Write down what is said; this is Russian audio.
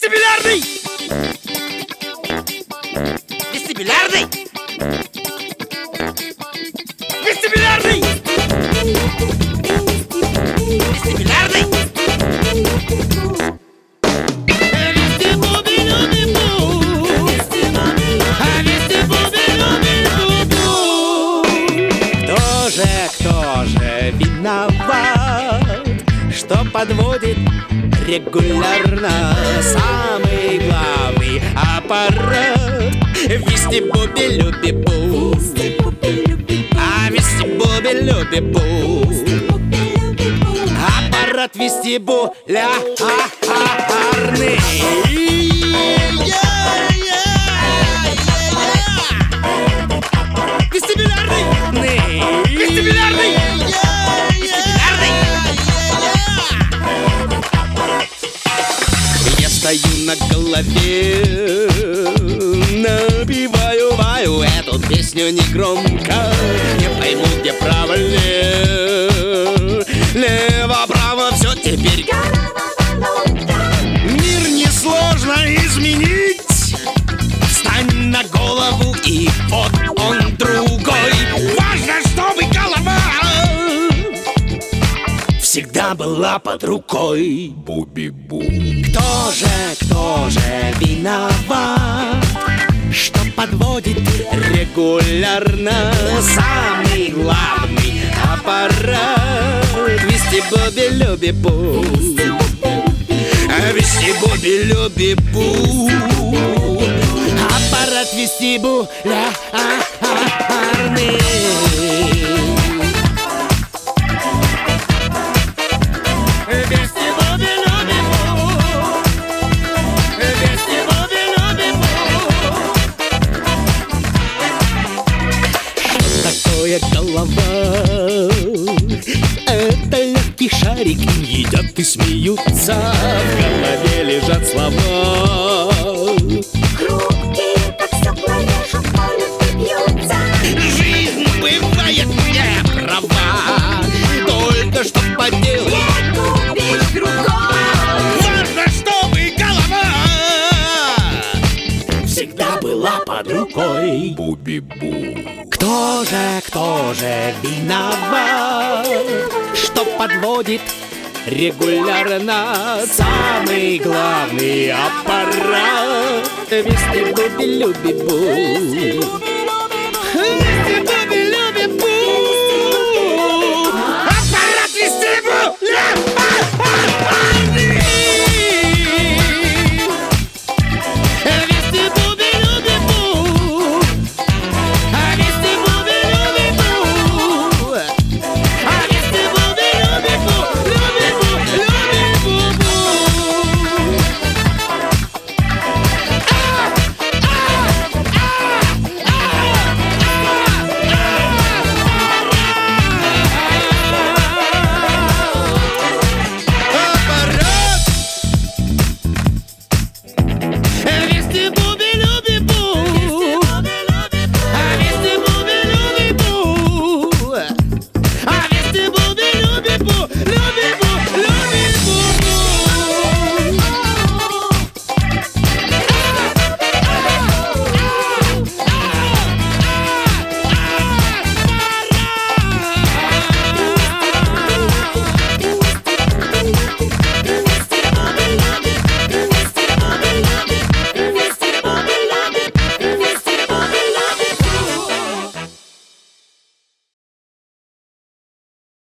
Вестибулярный! Вестибулярный! Вестибулярный! Вестибулярный! Кто же виноват, что подводит регулярно самый главный аппарат? Вести-буби-люби-бу, а вести-буби-люби-бу, аппарат вестибулярный. Вестибулярный! Вестибулярный! Вестибулярный! Я стою на голове, напеваю эту песню негромко. Не пойму, где право, лево-право, все теперь. Мир несложно изменить. Встань на голову, и вот он другой. Важно, чтобы голова всегда была под рукой. Буби-бу. Кто же виноват, что подводит регулярно самый главный аппарат? Вести-буби-люби-бу, вести-буби-люби-бу, аппарат вестибулярный. Голова — это легкий шарик, им едят и смеются. В голове лежат слова. Хрупкие, как стекла, вяжут, колют и бьются. Жизнь бывает неправа, только что поделать. Не купишь другой. Важно, чтобы голова всегда была под рукой. Буби-бу. Кто же виноват, что подводит регулярно самый главный аппарат? Вести-буби-люби-бу.